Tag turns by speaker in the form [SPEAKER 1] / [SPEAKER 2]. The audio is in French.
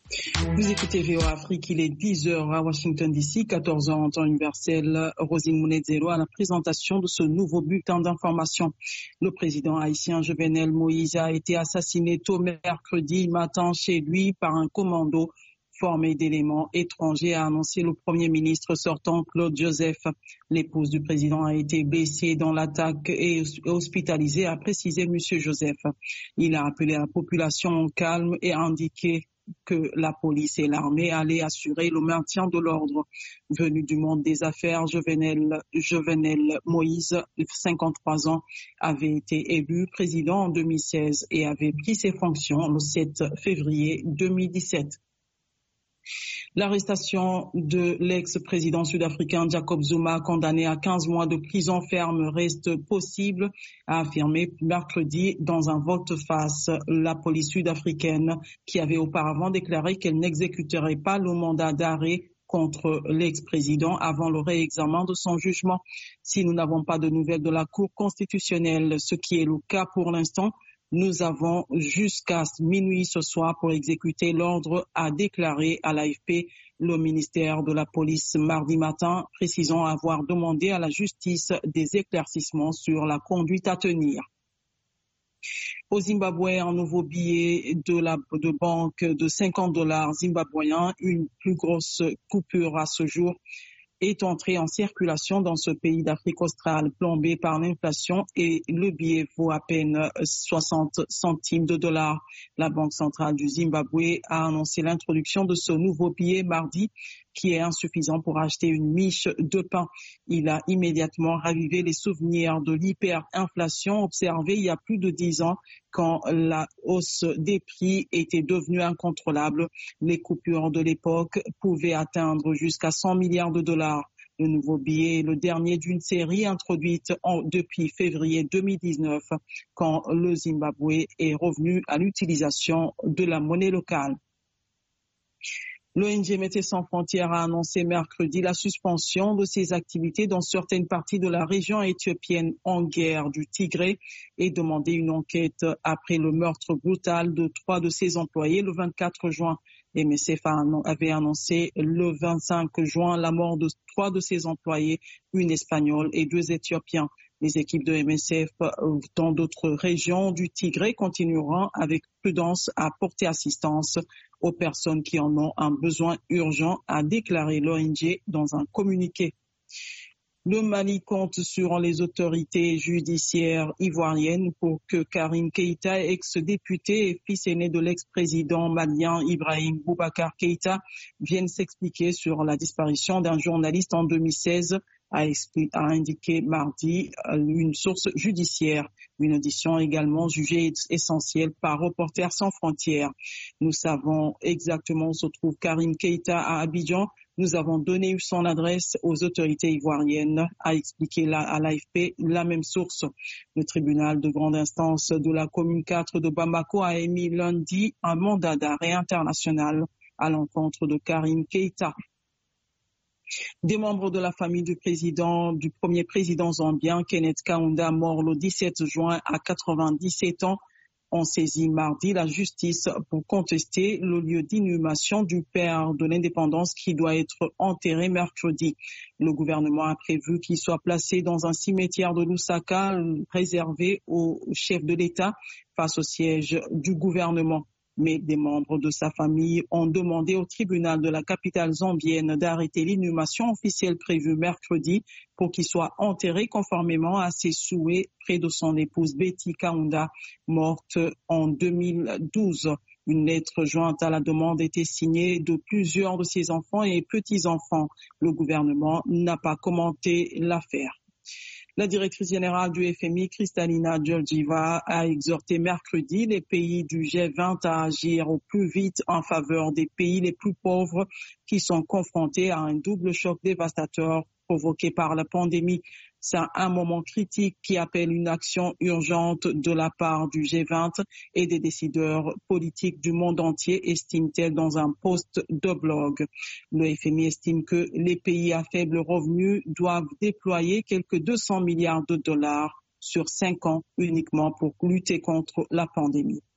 [SPEAKER 1] Vous écoutez VOA Afrique, il est 10h à Washington DC, 14h en temps universel. Rosine Mounedzero à la présentation de ce nouveau bulletin d'information. Le président haïtien Jovenel Moïse a été assassiné tôt mercredi matin chez lui par un commando formé d'éléments étrangers, a annoncé le premier ministre sortant Claude Joseph. L'épouse du président a été blessée dans l'attaque et hospitalisée, a précisé M. Joseph. Il a appelé la population au calme et a indiqué que la police et l'armée allaient assurer le maintien de l'ordre. Venu du monde des affaires, Jovenel Moïse, 53 ans, avait été élu président en 2016 et avait pris ses fonctions le 7 février 2017. L'arrestation de l'ex-président sud-africain Jacob Zuma, condamné à 15 mois de prison ferme, reste possible, a affirmé mercredi dans un volte-face la police sud-africaine qui avait auparavant déclaré qu'elle n'exécuterait pas le mandat d'arrêt contre l'ex-président avant le réexamen de son jugement. Si nous n'avons pas de nouvelles de la Cour constitutionnelle, ce qui est le cas pour l'instant, nous avons jusqu'à minuit ce soir pour exécuter l'ordre, a déclaré à l'AFP le ministère de la Police mardi matin, précisant avoir demandé à la justice des éclaircissements sur la conduite à tenir. Au Zimbabwe, un nouveau billet de banque de $50 zimbabwéens, une plus grosse coupure à ce jour, est entré en circulation dans ce pays d'Afrique australe plombé par l'inflation et le billet vaut à peine 60 centimes de dollars. La Banque centrale du Zimbabwe a annoncé l'introduction de ce nouveau billet mardi qui est insuffisant pour acheter une miche de pain. Il a immédiatement ravivé les souvenirs de l'hyperinflation observée il y a plus de 10 ans quand la hausse des prix était devenue incontrôlable. Les coupures de l'époque pouvaient atteindre jusqu'à 100 milliards de dollars. Le nouveau billet est le dernier d'une série introduite depuis février 2019 quand le Zimbabwe est revenu à l'utilisation de la monnaie locale. L'ONG Médecins sans frontières a annoncé mercredi la suspension de ses activités dans certaines parties de la région éthiopienne en guerre du Tigré et demandé une enquête après le meurtre brutal de 3 de ses employés le 24 juin. MSF avait annoncé le 25 juin la mort de 3 de ses employés, une Espagnole et 2 Éthiopiens. Les équipes de MSF dans d'autres régions du Tigré continueront avec prudence à porter assistance aux personnes qui en ont un besoin urgent, a déclaré l'ONG dans un communiqué. Le Mali compte sur les autorités judiciaires ivoiriennes pour que Karim Keïta, ex-député et fils aîné de l'ex-président malien Ibrahim Boubacar Keïta, vienne s'expliquer sur la disparition d'un journaliste en 2016, a indiqué mardi une source judiciaire. Une audition également jugée essentielle par Reporters sans frontières. Nous savons exactement où se trouve Karim Keïta à Abidjan. Nous avons donné son adresse aux autorités ivoiriennes, a expliqué à l'AFP la même source. Le tribunal de grande instance de la commune 4 de Bamako a émis lundi un mandat d'arrêt international à l'encontre de Karim Keïta. Des membres de la famille du premier président zambien, Kenneth Kaunda, mort le 17 juin à 97 ans, ont saisi mardi la justice pour contester le lieu d'inhumation du père de l'indépendance qui doit être enterré mercredi. Le gouvernement a prévu qu'il soit placé dans un cimetière de Lusaka réservé au chef de l'État face au siège du gouvernement. Mais des membres de sa famille ont demandé au tribunal de la capitale zambienne d'arrêter l'inhumation officielle prévue mercredi pour qu'il soit enterré conformément à ses souhaits près de son épouse Betty Kaunda, morte en 2012. Une lettre jointe à la demande était signée de plusieurs de ses enfants et petits-enfants. Le gouvernement n'a pas commenté l'affaire. La directrice générale du FMI, Kristalina Georgieva, a exhorté mercredi les pays du G20 à agir au plus vite en faveur des pays les plus pauvres qui sont confrontés à un double choc dévastateur provoqué par la pandémie. C'est un moment critique qui appelle une action urgente de la part du G20 et des décideurs politiques du monde entier, estime-t-elle dans un post de blog. Le FMI estime que les pays à faible revenu doivent déployer quelques 200 milliards de dollars sur 5 ans uniquement pour lutter contre la pandémie.